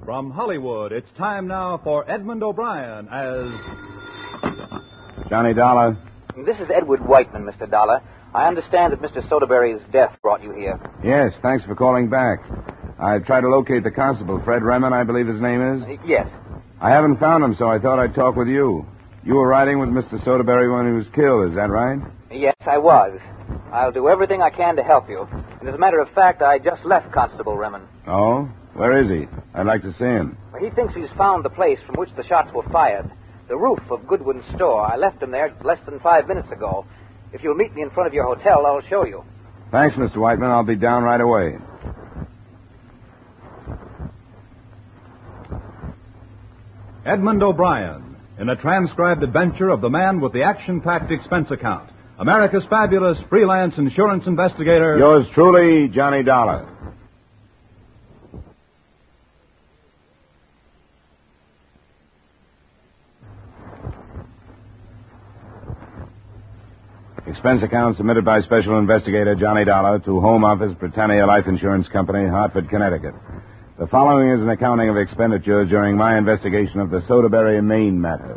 From Hollywood, it's time now for Edmund O'Brien as... Johnny Dollar. This is Edward Whiteman, Mr. Dollar. I understand that Mr. Soderberry's death brought you here. Yes, thanks for calling back. I've tried to locate the constable, Fred Remen, I believe his name is. Yes. I haven't found him, so I thought I'd talk with you. You were riding with Mr. Soderberry when he was killed, is that right? Yes, I was. I'll do everything I can to help you. And as a matter of fact, I just left Constable Remen. Oh? Where is he? I'd like to see him. He thinks he's found the place from which the shots were fired. The roof of Goodwin's store. I left him there less than 5 minutes ago. If you'll meet me in front of your hotel, I'll show you. Thanks, Mr. Whiteman. I'll be down right away. Edmund O'Brien, in a transcribed adventure of the man with the action-packed expense account. America's fabulous freelance insurance investigator... Yours truly, Johnny Dollar. Expense account submitted by Special Investigator Johnny Dollar to Home Office, Britannia Life Insurance Company, Hartford, Connecticut. The following is an accounting of expenditures during my investigation of the Soderberry, Maine matter.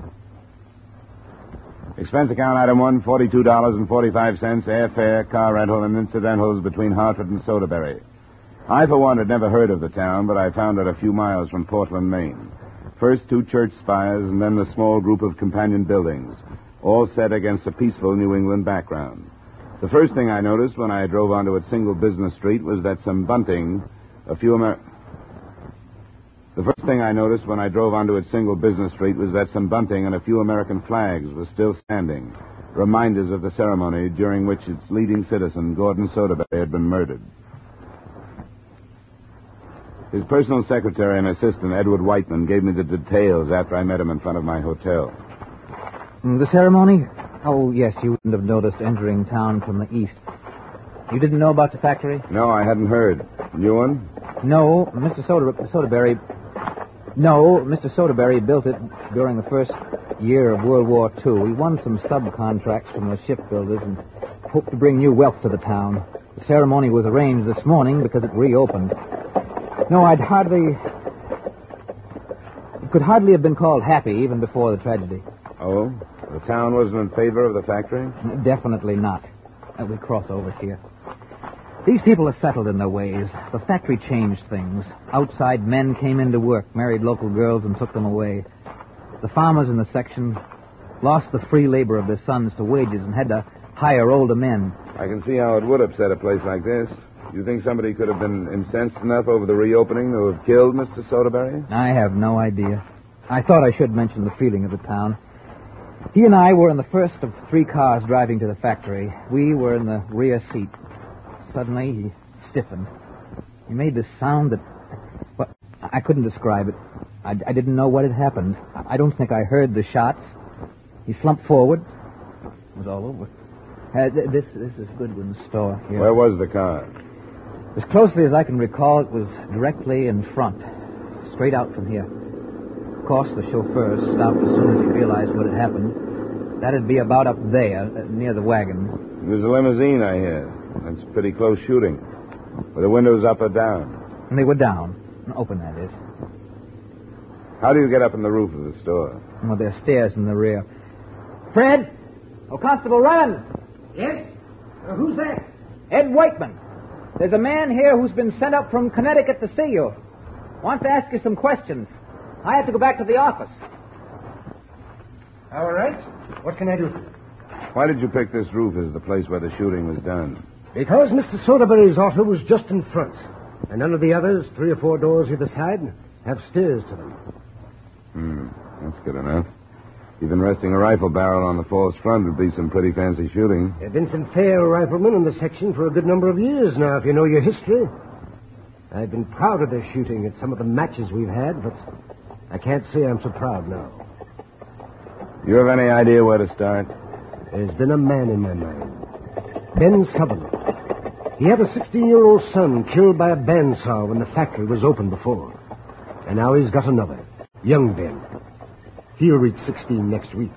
Expense account item 1, $42.45, airfare, car rental, and incidentals between Hartford and Soderberry. I, for one, had never heard of the town, but I found it a few miles from Portland, Maine. First 2 church spires, and then the small group of companion buildings, all set against a peaceful New England background. The first thing I noticed when I drove onto its single business street was that some bunting, The first thing I noticed when I drove onto its single business street was that some bunting and a few American flags were still standing, reminders of the ceremony during which its leading citizen, Gordon Soderberry, had been murdered. His personal secretary and assistant, Edward Whiteman, gave me the details after I met him in front of my hotel. The ceremony? Oh, yes, you wouldn't have noticed entering town from the east. You didn't know about the factory? No, I hadn't heard. New one? No, Mr. Soderberry... No, Mr. Soderberry built it during the first year of World War II. He won some subcontracts from the shipbuilders and hoped to bring new wealth to the town. The ceremony was arranged this morning because it reopened. No, It could hardly have been called happy even before the tragedy. Oh? The town wasn't in favor of the factory? Definitely not. We cross over here. These people are settled in their ways. The factory changed things. Outside men came into work, married local girls, and took them away. The farmers in the section lost the free labor of their sons to wages and had to hire older men. I can see how it would upset a place like this. You think somebody could have been incensed enough over the reopening to have killed Mr. Soderberry? I have no idea. I thought I should mention the feeling of the town. He and I were in the first of 3 cars driving to the factory. We were in the rear seat. Suddenly, he stiffened. He made this sound that... Well, I couldn't describe it. I didn't know what had happened. I don't think I heard the shots. He slumped forward. It was all over. This is Goodwin's store here. Where was the car? As closely as I can recall, it was directly in front. Straight out from here. Of course, the chauffeur stopped as soon as he realized what had happened. That'd be about up there, near the wagon. There's a limousine, I hear. That's pretty close shooting. Were the windows up or down? And they were down. Open, that is. How do you get up on the roof of the store? Well, there are stairs in the rear. Fred! Oh, Constable Remen! Yes? Who's that? Ed Whiteman. There's a man here who's been sent up from Connecticut to see you. Wants to ask you some questions. I have to go back to the office. All right. What can I do for you? Why did you pick this roof as the place where the shooting was done? Because Mr. Soderberry's auto was just in front. And none of the others, 3 or 4 doors either side, have stairs to them. That's good enough. Even resting a rifle barrel on the false front would be some pretty fancy shooting. There have been some fair riflemen in the section for a good number of years now, if you know your history. I've been proud of their shooting at some of the matches we've had, but I can't say I'm so proud now. You have any idea where to start? There's been a man in my mind. Ben Sutherland. He had a 16-year-old son killed by a bandsaw when the factory was open before. And now he's got another, young Ben. He'll reach 16 next week.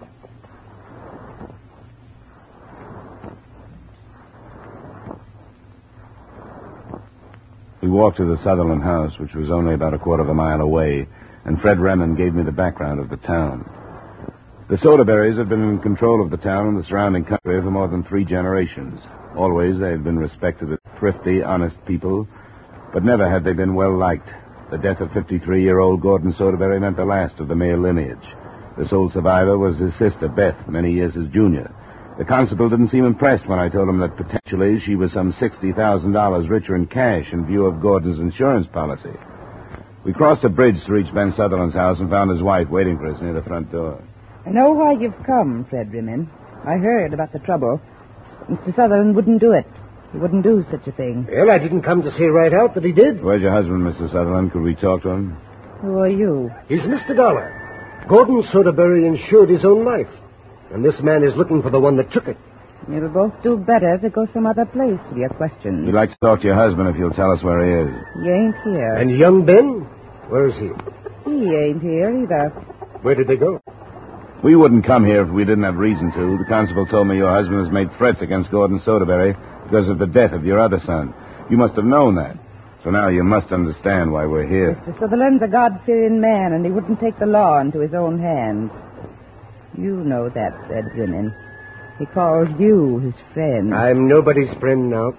He walked to the Sutherland house, which was only about a quarter of a mile away, and Fred Remen gave me the background of the town. The Soderberrys had been in control of the town and the surrounding country for more than 3 generations. Always they had been respected as thrifty, honest people, but never had they been well-liked. The death of 53-year-old Gordon Soderberry meant the last of the male lineage. The sole survivor was his sister, Beth, many years his junior. The constable didn't seem impressed when I told him that potentially she was some $60,000 richer in cash in view of Gordon's insurance policy. We crossed a bridge to reach Ben Sutherland's house and found his wife waiting for us near the front door. I know why you've come, Fred Remen. I heard about the trouble. Mr. Sutherland wouldn't do it. He wouldn't do such a thing. Well, I didn't come to say right out that he did. Where's your husband, Mr. Sutherland? Could we talk to him? Who are you? He's Mr. Dollar. Gordon Soderberry insured his own life. And this man is looking for the one that took it. You'll both do better to go some other place with your questions. We'd like to talk to your husband if you'll tell us where he is. He ain't here. And young Ben? Where is he? He ain't here either. Where did they go? We wouldn't come here if we didn't have reason to. The constable told me your husband has made threats against Gordon Soderberry because of the death of your other son. You must have known that. So now you must understand why we're here. Mr. Sutherland's a God-fearing man, and he wouldn't take the law into his own hands. You know that, Fred Remen. He calls you his friend. I'm nobody's friend now.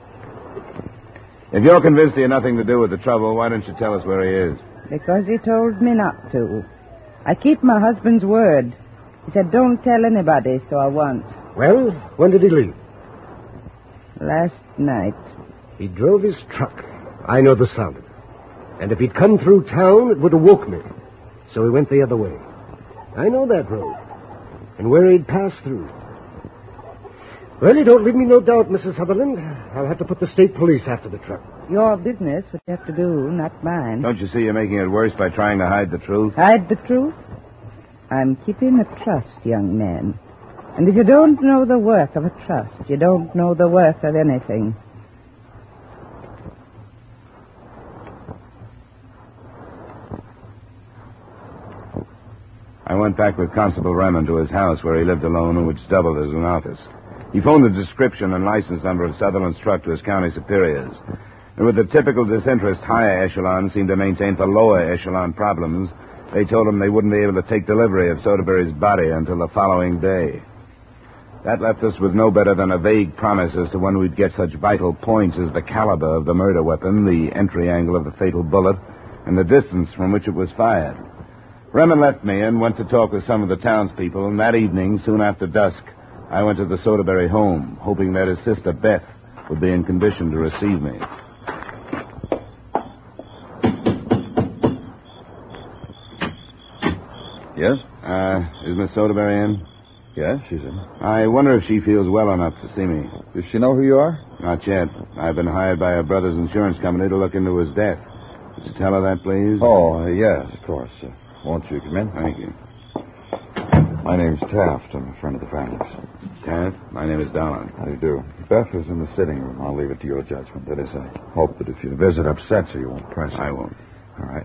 If you're convinced he had nothing to do with the trouble, why don't you tell us where he is? Because he told me not to. I keep my husband's word. He said, don't tell anybody, so I won't. Well, when did he leave? Last night. He drove his truck. I know the sound of it. And if he'd come through town, it would have woke me. So he went the other way. I know that road. And where he'd passed through. Well, you don't leave me no doubt, Mrs. Sutherland. I'll have to put the state police after the truck. Your business, what you have to do, not mine. Don't you see you're making it worse by trying to hide the truth? Hide the truth? I'm keeping a trust, young man. And if you don't know the worth of a trust, you don't know the worth of anything. I went back with Constable Remen to his house where he lived alone and which doubled as an office. He phoned the description and license number of Sutherland's truck to his county superiors. And with the typical disinterest higher echelon seemed to maintain for lower echelon problems, they told him they wouldn't be able to take delivery of Soderberry's body until the following day. That left us with no better than a vague promise as to when we'd get such vital points as the caliber of the murder weapon, the entry angle of the fatal bullet, and the distance from which it was fired. Remen left me and went to talk with some of the townspeople, and that evening, soon after dusk, I went to the Soderberry home, hoping that his sister Beth would be in condition to receive me. Yes? Is Miss Soderberry in? Yes, she's in. I wonder if she feels well enough to see me. Does she know who you are? Not yet. I've been hired by her brother's insurance company to look into his death. Would you tell her that, please? Oh, yes, of course. Won't you come in? Thank you. My name's Taft. I'm a friend of the family's. Taft, my name is Dollar. How do you do? Beth is in the sitting room. I'll leave it to your judgment. That is, I hope that if your visit upsets her, you won't press her. I won't. All right.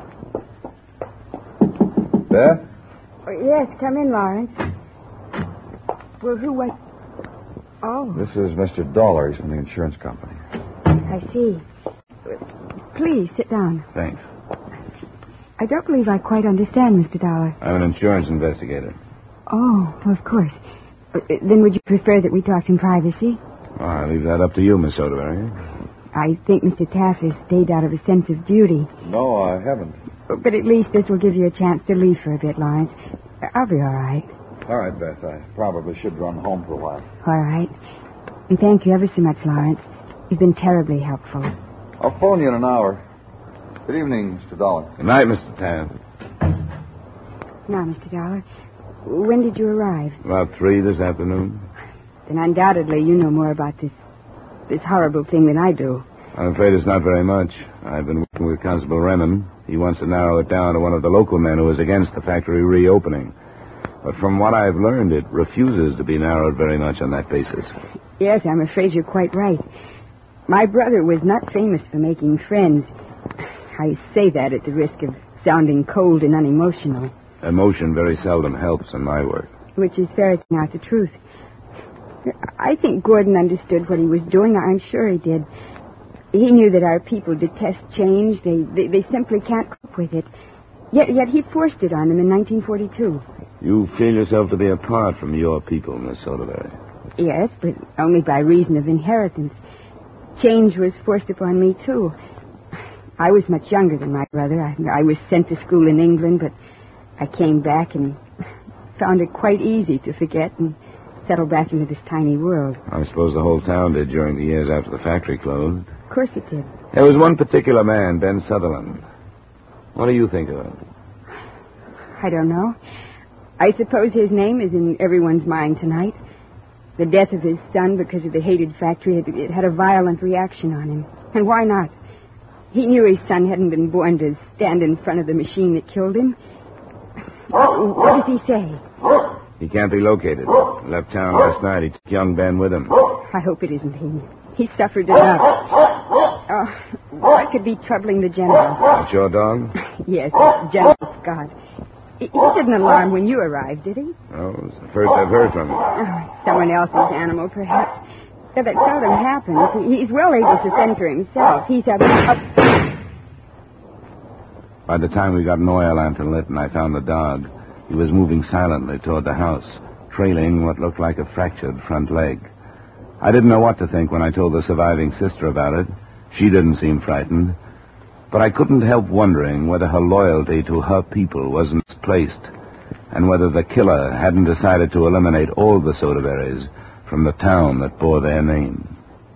Beth? Yes, come in, Lawrence. Well, who was... Oh, This is Mr. Dollar. He's from the insurance company. I see. Please, sit down. Thanks. I don't believe I quite understand, Mr. Dollar. I'm an insurance investigator. Oh, well, of course. Then would you prefer that we talked in privacy? Oh, I leave that up to you, Miss Soderberry. I think Mr. Taft has stayed out of a sense of duty. No, I haven't. But at least this will give you a chance to leave for a bit, Lawrence. I'll be all right. All right, Beth. I probably should run home for a while. All right. And thank you ever so much, Lawrence. You've been terribly helpful. I'll phone you in an hour. Good evening, Mr. Dollar. Good night, Mr. Taft. Now, Mr. Dollar, when did you arrive? About 3 this afternoon. Then undoubtedly you know more about this horrible thing than I do. I'm afraid it's not very much. I've been working with Constable Remen. He wants to narrow it down to one of the local men who is against the factory reopening. But from what I've learned, it refuses to be narrowed very much on that basis. Yes, I'm afraid you're quite right. My brother was not famous for making friends. I say that at the risk of sounding cold and unemotional. Emotion very seldom helps in my work. Which is ferreting out the truth. I think Gordon understood what he was doing. I'm sure he did. He knew that our people detest change. They simply can't cope with it. Yet he forced it on them in 1942. You feel yourself to be apart from your people, Miss Soderberry. Yes, but only by reason of inheritance. Change was forced upon me, too. I was much younger than my brother. I was sent to school in England, but I came back and found it quite easy to forget and settle back into this tiny world. I suppose the whole town did during the years after the factory closed. Of course it did. There was one particular man, Ben Sutherland. What do you think of him? I don't know. I suppose his name is in everyone's mind tonight. The death of his son because of the hated factory, it had a violent reaction on him. And why not? He knew his son hadn't been born to stand in front of the machine that killed him. What does he say? He can't be located. He left town last night. He took young Ben with him. I hope it isn't he. He suffered enough. Oh, what could be troubling the general? That's your dog? Yes, General Scott. He didn't alarm when you arrived, did he? Oh, it's the first I've heard from him. Oh, someone else's animal, perhaps. But that seldom happens. He's well able to fend for himself. He's up... By the time we got an oil lantern lit and I found the dog, he was moving silently toward the house, trailing what looked like a fractured front leg. I didn't know what to think when I told the surviving sister about it. She didn't seem frightened. But I couldn't help wondering whether her loyalty to her people wasn't misplaced, and whether the killer hadn't decided to eliminate all the Soderberrys from the town that bore their name.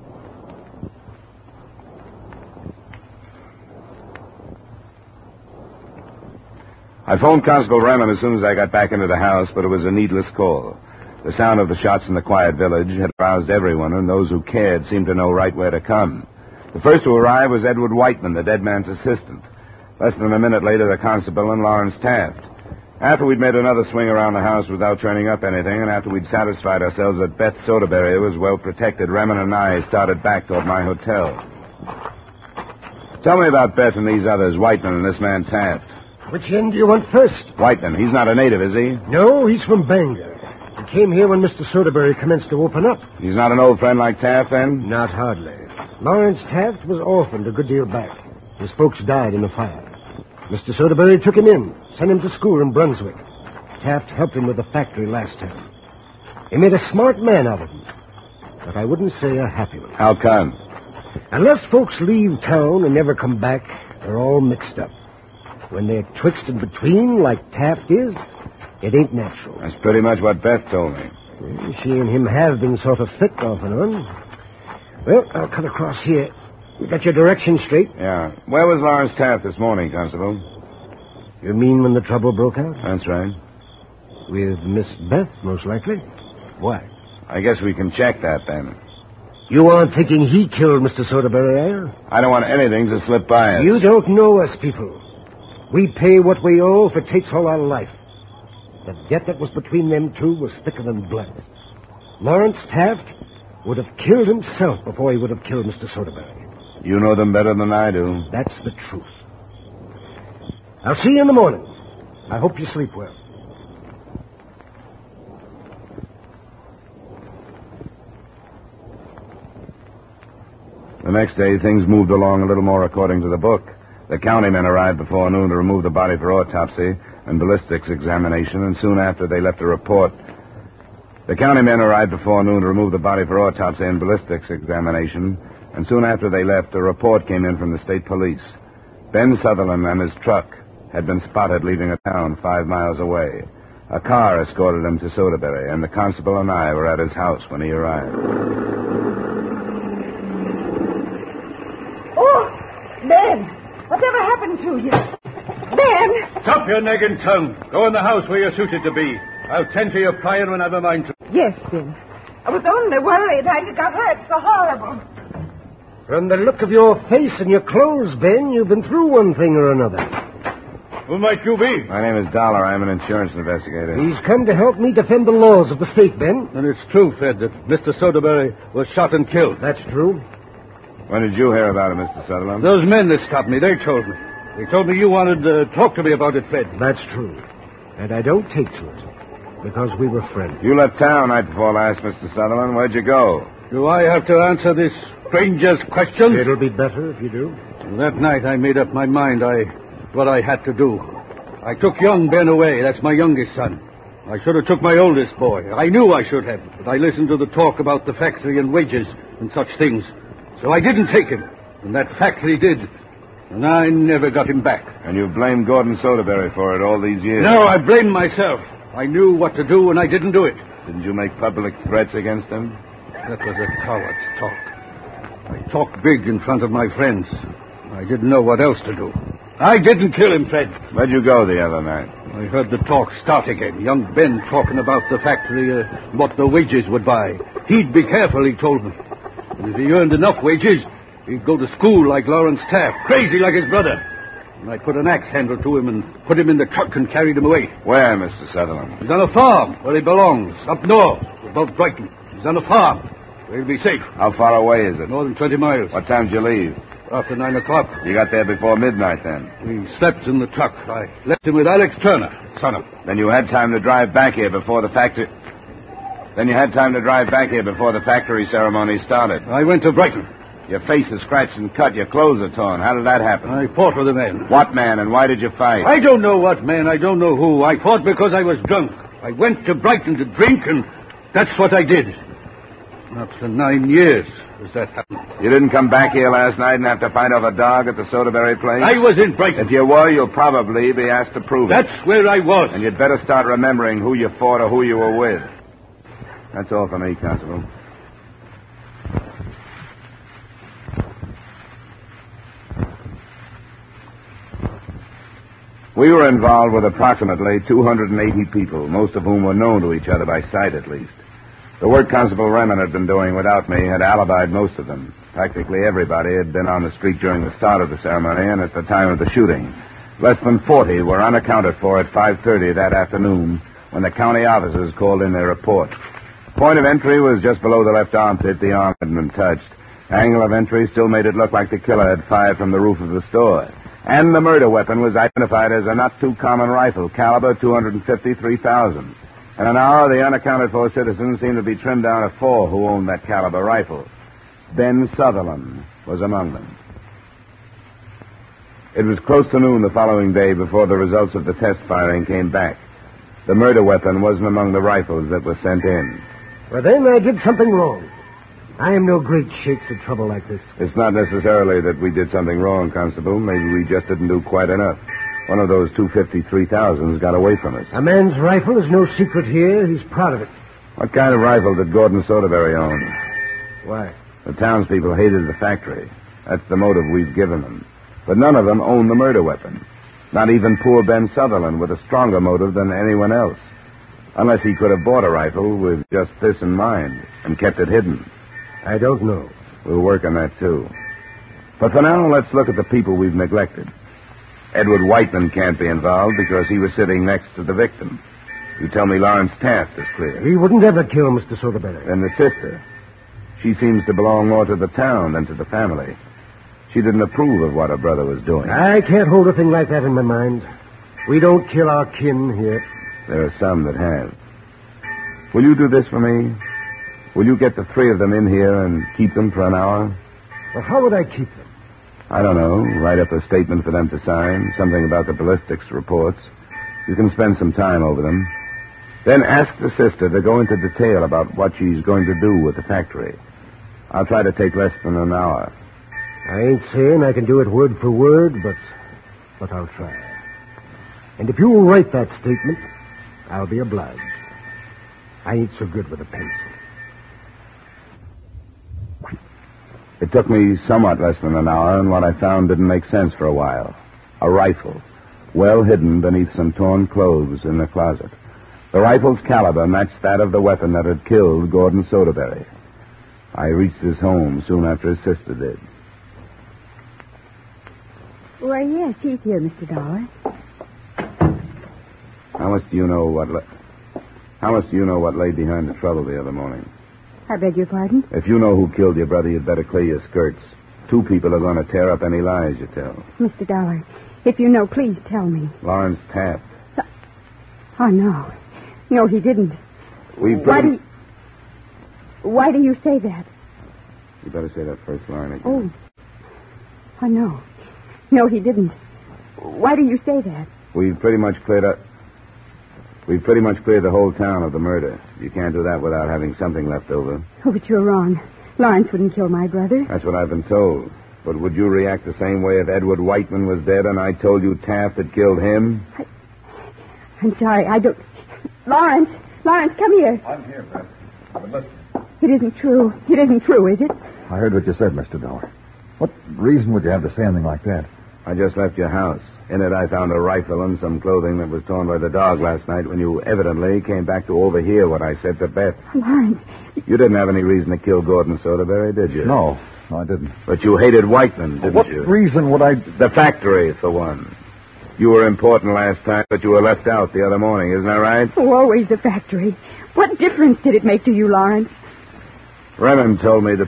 I phoned Constable Remen as soon as I got back into the house, but it was a needless call. The sound of the shots in the quiet village had aroused everyone, and those who cared seemed to know right where to come. The first to arrive was Edward Whiteman, the dead man's assistant. Less than a minute later, the constable and Lawrence Taft. After we'd made another swing around the house without turning up anything, and after we'd satisfied ourselves that Beth Soderberry was well protected, Remen and I started back toward my hotel. Tell me about Beth and these others, Whiteman and this man Taft. Which end do you want first? Whiteman. He's not a native, is he? No, he's from Bangor. He came here when Mr. Soderberry commenced to open up. He's not an old friend like Taft, then? Not hardly. Lawrence Taft was orphaned a good deal back. His folks died in a fire. Mr. Soderberry took him in, sent him to school in Brunswick. Taft helped him with the factory last time. He made a smart man out of him, but I wouldn't say a happy one. How come? Unless folks leave town and never come back, they're all mixed up. When they're twixt and between, like Taft is, it ain't natural. That's pretty much what Beth told me. She and him have been sort of thick off and on. Well, I'll cut across here. You got your directions straight? Yeah. Where was Lawrence Taft this morning, Constable? You mean when the trouble broke out? That's right. With Miss Beth, most likely. Why? I guess we can check that, then. You aren't thinking he killed Mr. Soderberry, are you? I don't want anything to slip by us. You don't know us, people. We pay what we owe if it takes all our life. The debt that was between them two was thicker than blood. Lawrence Taft would have killed himself before he would have killed Mr. Soderberry. You know them better than I do. That's the truth. I'll see you in the morning. I hope you sleep well. The next day, things moved along a little more according to the book. The county men arrived before noon to remove the body for autopsy and ballistics examination, and soon after they left a report. The county men arrived before noon to remove the body for autopsy and ballistics examination, and soon after they left, a report came in from the state police. Ben Sutherland and his truck had been spotted leaving a town 5 miles away. A car escorted him to Soderberry, and the constable and I were at his house when he arrived. Oh, Ben! Whatever happened to you? Ben! Stop your nagging tongue. Go in the house where you're suited to be. I'll tend to your crying when I've a mind to. Yes, Ben. I was only worried I got hurt so horrible. From the look of your face and your clothes, Ben, you've been through one thing or another. Who might you be? My name is Dollar. I'm an insurance investigator. He's come to help me defend the laws of the state, Ben. And it's true, Fred, that Mr. Soderberry was shot and killed. That's true. When did you hear about it, Mr. Sutherland? Those men that stopped me, they told me. They told me you wanted to talk to me about it, Fred. That's true. And I don't take to it, because we were friends. You left town night before last, Mr. Sutherland. Where'd you go? Do I have to answer this stranger's questions? It'll be better if you do. That night I made up my mind what I had to do. I took young Ben away. That's my youngest son. I should have took my oldest boy. I knew I should have, but I listened to the talk about the factory and wages and such things. So I didn't take him. And that factory did. And I never got him back. And you blamed Gordon Soderberry for it all these years? No, I blamed myself. I knew what to do and I didn't do it. Didn't you make public threats against him? That was a coward's talk. I talked big in front of my friends. I didn't know what else to do. I didn't kill him, Fred. Where'd you go the other night? I heard the talk start again. Young Ben talking about the factory, what the wages would buy. He'd be careful, he told me. And if he earned enough wages, he'd go to school like Lawrence Taft, crazy like his brother. And I put an axe handle to him and put him in the truck and carried him away. Where, Mr. Sutherland? He's on a farm where he belongs, up north, above Brighton. He's on a farm where he'll be safe. How far away is it? More than 20 miles. What time did you leave? After 9 o'clock. You got there before midnight, then? We slept in the truck. I left him with Alex Turner, son of him. Then you had time to drive back here before the factory... ceremony started. I went to Brighton. Your face is scratched and cut. Your clothes are torn. How did that happen? I fought with a man. What man, and why did you fight? I don't know what man. I don't know who. I fought because I was drunk. I went to Brighton to drink, and that's what I did. After 9 years has that happened. You didn't come back here last night and have to fight off a dog at the Soderberry place? I was in Brighton. If you were, you'll probably be asked to prove it. That's where I was. And you'd better start remembering who you fought or who you were with. That's all for me, Constable. We were involved with approximately 280 people, most of whom were known to each other by sight, at least. The work Constable Remen had been doing without me had alibied most of them. Practically everybody had been on the street during the start of the ceremony and at the time of the shooting. Less than 40 were unaccounted for at 5:30 that afternoon when the county officers called in their report. Point of entry was just below the left armpit. The arm hadn't been touched. Angle of entry still made it look like the killer had fired from the roof of the store. And the murder weapon was identified as a not-too-common rifle, caliber .253. In an hour, the unaccounted-for citizens seemed to be trimmed down to 4 who owned that caliber rifle. Ben Sutherland was among them. It was close to noon the following day before the results of the test firing came back. The murder weapon wasn't among the rifles that were sent in. Well, then I did something wrong. I am no great shakes at trouble like this. It's not necessarily that we did something wrong, Constable. Maybe we just didn't do quite enough. One of those 253,000s got away from us. A man's rifle is no secret here. He's proud of it. What kind of rifle did Gordon Soderberry own? Why? The townspeople hated the factory. That's the motive we've given them. But none of them owned the murder weapon. Not even poor Ben Sutherland, with a stronger motive than anyone else. Unless he could have bought a rifle with just this in mind and kept it hidden. I don't know. We'll work on that, too. But for now, let's look at the people we've neglected. Edward Whiteman can't be involved because he was sitting next to the victim. You tell me Lawrence Taft is clear. He wouldn't ever kill Mr. Soderberry. And the sister. She seems to belong more to the town than to the family. She didn't approve of what her brother was doing. I can't hold a thing like that in my mind. We don't kill our kin here. There are some that have. Will you do this for me? Will you get the 3 of them in here and keep them for an hour? Well, how would I keep them? I don't know. Write up a statement for them to sign, something about the ballistics reports. You can spend some time over them. Then ask the sister to go into detail about what she's going to do with the factory. I'll try to take less than an hour. I ain't saying I can do it word for word, but I'll try. And if you'll write that statement, I'll be obliged. I ain't so good with a pencil. It took me somewhat less than an hour, and what I found didn't make sense for a while. A rifle, well hidden beneath some torn clothes in the closet. The rifle's caliber matched that of the weapon that had killed Gordon Soderberry. I reached his home soon after his sister did. Why, yes, he's here, Mr. Dollar. How much do you know what lay behind the trouble the other morning? I beg your pardon? If you know who killed your brother, you'd better clear your skirts. 2 people are going to tear up any lies you tell. Mr. Dollar, if you know, please tell me. Lawrence Taft. Oh, no. No, he didn't. We Why do you say that? You better say that first line again. Oh. Oh, no. No, he didn't. Why do you say that? We've pretty much cleared the whole town of the murder. You can't do that without having something left over. Oh, but you're wrong. Lawrence wouldn't kill my brother. That's what I've been told. But would you react the same way if Edward Whiteman was dead and I told you Taft had killed him? I'm sorry. I don't... Lawrence, come here. I'm here, Beth. But listen. It isn't true. It isn't true, is it? I heard what you said, Mr. Dollar. What reason would you have to say anything like that? I just left your house. In it, I found a rifle and some clothing that was torn by the dog last night when you evidently came back to overhear what I said to Beth. Lawrence. You didn't have any reason to kill Gordon Soderberry, did you? No, I didn't. But you hated Whiteman, didn't you? What reason would I... The factory, for one. You were important last time, but you were left out the other morning, isn't that right? Oh, always the factory. What difference did it make to you, Lawrence? Remen told me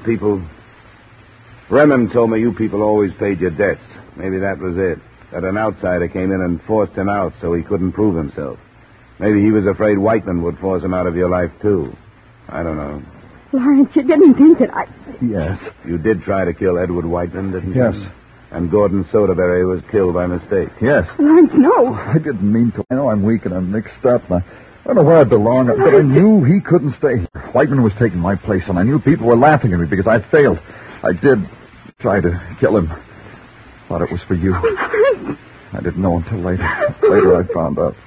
you people always paid your debts. Maybe that was it. That an outsider came in and forced him out so he couldn't prove himself. Maybe he was afraid Whiteman would force him out of your life, too. I don't know. Lawrence, you didn't think that I... Yes. You did try to kill Edward Whiteman, didn't you? Yes. And Gordon Soderberry was killed by mistake. Yes. Lawrence, no. I didn't mean to. I know I'm weak and I'm mixed up. I don't know where I belong, but I knew he couldn't stay here. Whiteman was taking my place, and I knew people were laughing at me because I failed. I did try to kill him. Thought it was for you. I didn't know until later. Later I found out.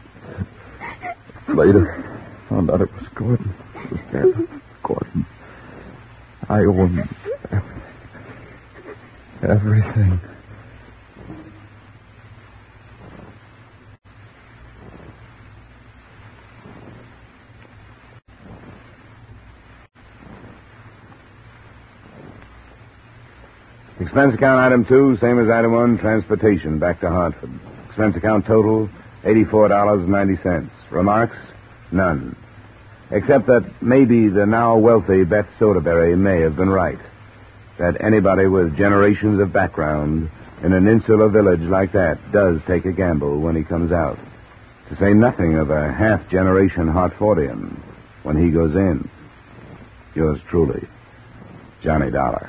Later, found out it was Gordon. It was dead. Gordon. I owe him everything. Expense account item 2, same as item 1, transportation back to Hartford. Expense account total, $84.90. Remarks? None. Except that maybe the now wealthy Beth Soderberry may have been right. That anybody with generations of background in an insular village like that does take a gamble when he comes out. To say nothing of a half-generation Hartfordian when he goes in. Yours truly, Johnny Dollar.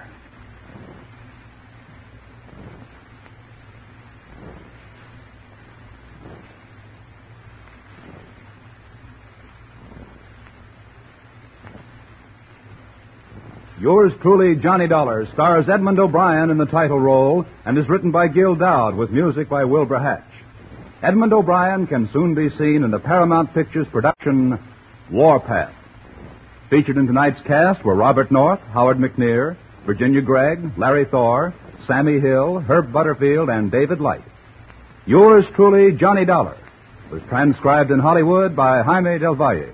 Yours truly, Johnny Dollar, stars Edmund O'Brien in the title role and is written by Gil Dowd with music by Wilbur Hatch. Edmund O'Brien can soon be seen in the Paramount Pictures production Warpath. Featured in tonight's cast were Robert North, Howard McNear, Virginia Gregg, Larry Thor, Sammy Hill, Herb Butterfield, and David Light. Yours truly, Johnny Dollar, was transcribed in Hollywood by Jaime Del Valle.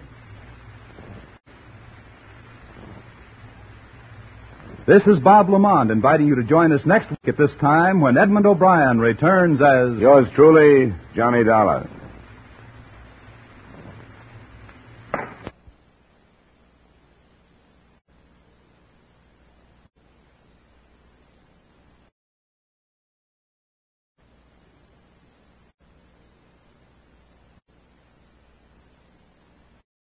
This is Bob Lamont inviting you to join us next week at this time when Edmund O'Brien returns as... Yours truly, Johnny Dollar.